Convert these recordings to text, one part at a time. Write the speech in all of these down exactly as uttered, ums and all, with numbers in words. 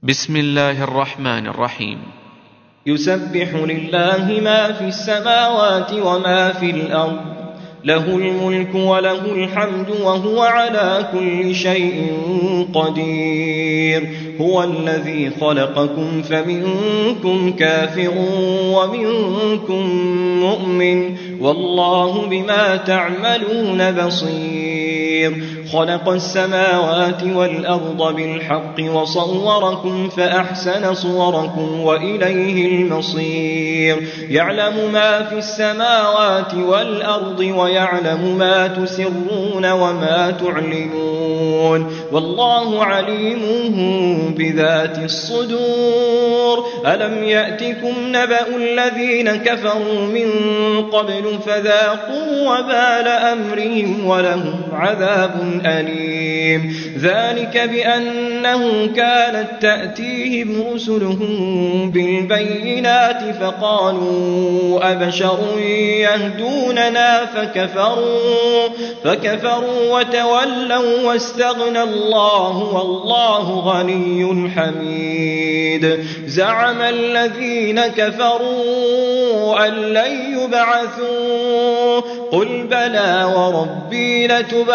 بسم الله الرحمن الرحيم. يسبح لله ما في السماوات وما في الأرض، له الملك وله الحمد وهو على كل شيء قدير. هو الذي خلقكم فمنكم كافر ومنكم مؤمن، والله بما تعملون بصير. خلق السماوات والأرض بالحق وصوركم فأحسن صوركم وإليه المصير. يعلم ما في السماوات والأرض ويعلم ما تسرون وما تعلنون، والله عليم بذات الصدور. ألم يأتكم نبأ الذين كفروا من قبل فذاقوا وبال أمرهم ولهم عذاب أليم. ذلك بأنه كانت تأتيهم رسلهم بالبينات فقالوا أبشر يهدوننا فكفروا, فكفروا وتولوا واستغنى الله والله غني حميد. زعم الذين كفروا أن لن يبعثوا قل بلى وربي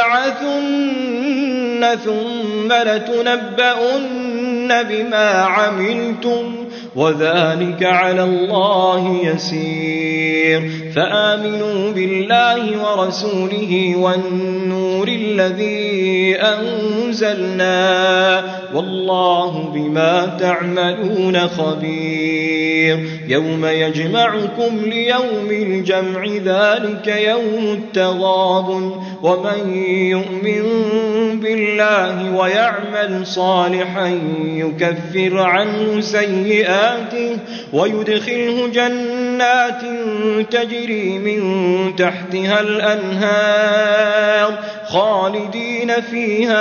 لتبعثن ثم لتنبؤن بما عملتم وذلك على الله يسير. فآمنوا بالله ورسوله والنور الذي أنزلنا والله بما تعملون خبير. يوم يجمعكم ليوم الجمع ذلك يوم التغابن، ومن يؤمن بالله ويعمل صالحا يكفر عنه سيئاته ويدخله جنات تجري من تحتها الأنهار خالدين فيها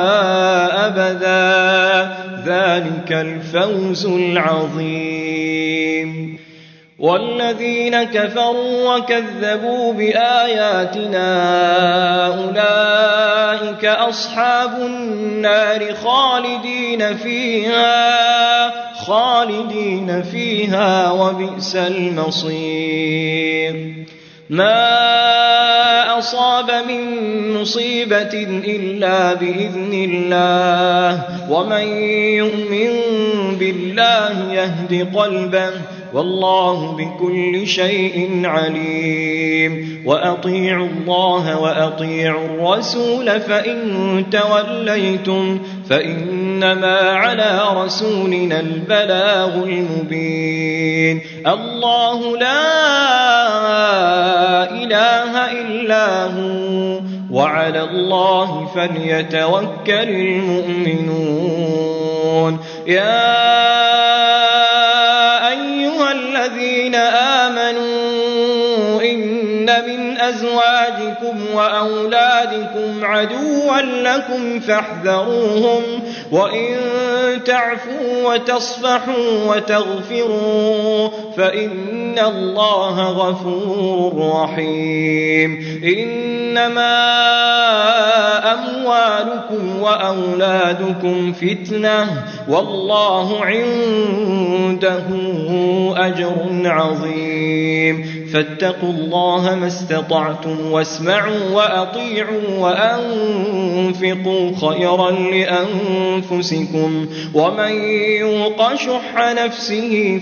أبدا، ذلك الفوز العظيم. والذين كفروا وكذبوا بآياتنا أولئك أصحاب النار خالدين فيها خالدين فيها وبئس المصير. ما أصاب من مصيبة إلا بإذن الله، ومن يؤمن بالله يهد قلبه والله بكل شيء عليم. وأطيعوا الله وأطيعوا الرسول فإن توليتم فإنما على رسولنا البلاغ المبين. الله لا إله إلا هو وعلى الله فليتوكل المؤمنون. يا أيها الذين آمنوا إن من أزواجكم وأولادكم عدوا لكم فاحذروهم، وإن تعفوا وتصفحوا وتغفروا فإن الله غفور رحيم. إنما أموالكم وأولادكم فتنة والله عنده أجر عظيم. فاتقوا الله ما استطعتم واسمعوا وأطيعوا وأنفقوا خيرا لأنفسكم، ومن يوق شح نفسه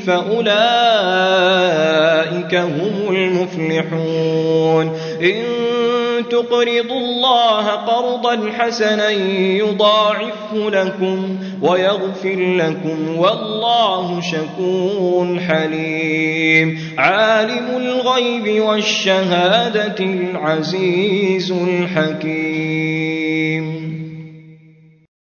فأولئك هم المفلحون. إن تقرضوا الله قرضا حسنا يضاعفه لكم ويغفر لكم والله شكور حليم. عالم الغيب والشهادة العزيز الحكيم.